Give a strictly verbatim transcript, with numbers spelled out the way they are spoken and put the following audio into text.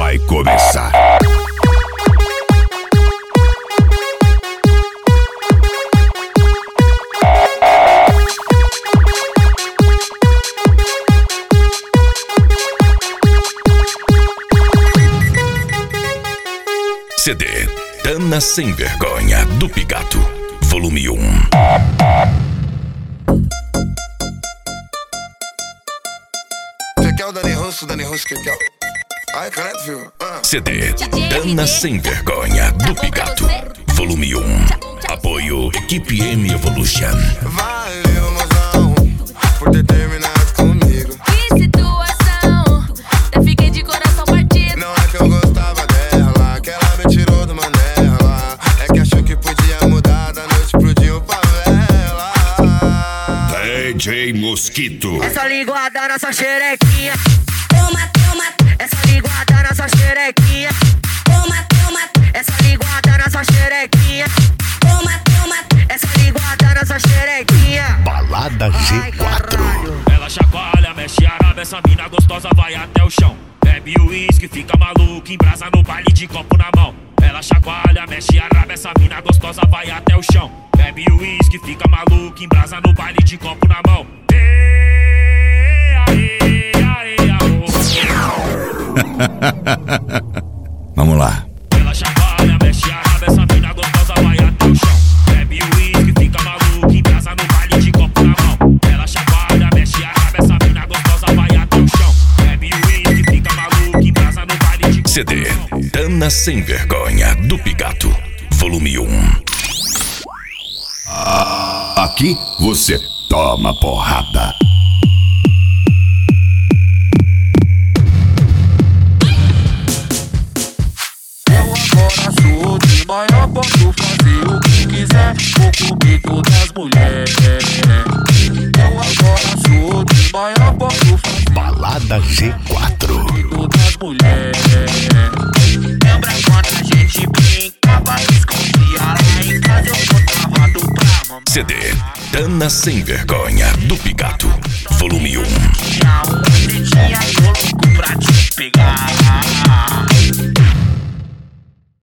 vai começar. C D Dana Sem Vergonha do Pigato, volume um. Que é o Dani Russo, Dani Russo, que é o... Ai, caneta, viu? Ah. C D Dana Sem Vergonha do Pigato, volume um. Apoio Equipe M Evolution. Valeu, mozão, por ter terminado comigo. Que situação, até fiquei de coração partido. Não é que eu gostava dela, que ela me tirou do Mandela. É que achou que podia mudar da noite pro dia o favela. D J Mosquito. Essa linguada na sua xerequinha. Toma, toma. Essa linguada na sua xerequinha. Toma, toma. Essa linguada na sua xerequinha. Toma, toma. Essa linguada na sua xerequinha. Balada G quatro. Ela chacoalha, mexe a raba, essa mina gostosa vai até o chão. Bebe o uísque, fica maluco, embrasa no baile de copo na mão. Ela chacoalha, mexe a raba, essa mina gostosa vai até o chão. Bebe o uísque, fica maluco, embrasa no baile de copo na mão. Vamos lá. Ela chacoalha, mexe a raba, essa mina gostosa vai até o chão. Bebe o uísque, fica maluco, embrasa no baile de copo na mão. Ela chacoalha, mexe a raba, essa mina gostosa vai até o chão. Bebe o uísque, fica maluco, embrasa no baile de copo C D na mão. Dana Sem Vergonha do Pigato, volume um. Aqui você toma porrada. Agora sou de maior, posso fazer o que quiser. Vou comer todas as mulheres. Eu agora sou de maior, posso fazer Balada G quatro. todas as mulheres. Lembra quando a gente brincava, escondia lá em casa, eu botava do pra mamãe. C D Dana Sem Vergonha do Pigato, volume um. Tinha um, você tinha eu louco pra te pegar.